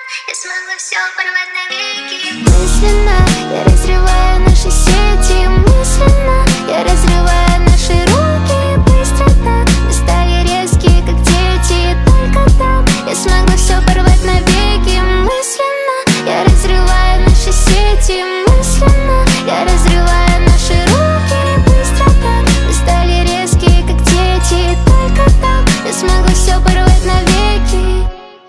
Я смогла все порвать навеки. Мысленно я разрываю наши сети. Мысленно я разрываю наши руки. Быстро так мы стали резкие, как дети. Только так я смогла все порвать навеки. Мысленно я разрываю наши сети. Мысленно я разрываю наши руки. Быстро так мы стали резкие, как дети. Только так я смогла все порвать навеки.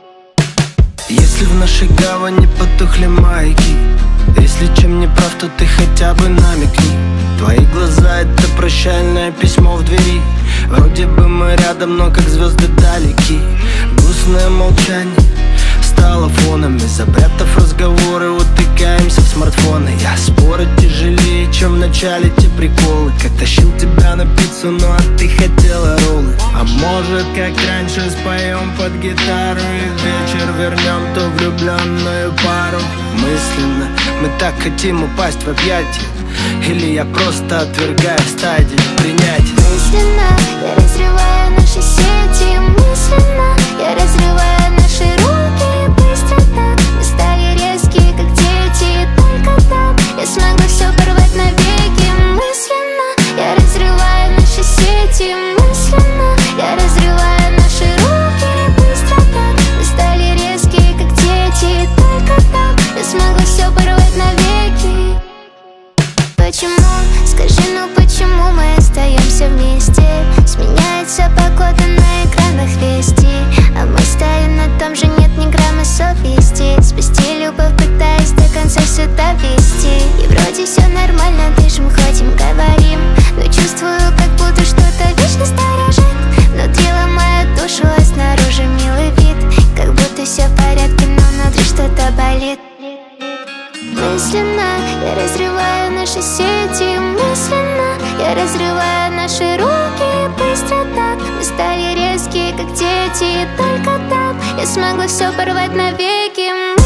Если в нашей гавани потухли маяки, если чем не прав, то ты хотя бы намекни. Твои глаза — это прощальное письмо в двери. Вроде бы мы рядом, но как звезды далеки. Грустное молчание стало фоном. Запрятав разговоры, утыкаемся в смартфоны. Я спорю тяжелее, чем в начале те приколы. Как тащил тебя на пиццу, ну а ты хотела роллы. А может, как раньше, споем под гитару и в вечер вернем ту влюбленную пару. Мысленно мы так хотим упасть в объятия, или я просто отвергаю стадию принятия. Мысленно я разрываю наши сети. Мысленно я разрываю наши руки. Быстро так мы стали резкие, как дети. Только так я смогла все порвать навеки. Мысленно я разрываю наши сети. Мысленно я разрываю наши руки. Быстро так мы стали резкие, как дети. Только так я смогла все порвать навеки. Почему? Скажи, ну почему мы остаемся вместе? Сменяется погода на экранах вести, а мы стоим на том же, нет ни грамма совести. Спасти любовь, пытаясь до конца все довести. И вроде все нормально, дышим, ходим, говорим, но чувствую, как будто что-то вечно сторожит. Внутри ломает душу, а снаружи милый вид, как будто все в порядке, но внутри что-то болит. Мысленно я разрываю наши сети. Мысленно я разрываю наши руки. Быстро так мы стали резкие, как дети. Только так я смогла все порвать навеки.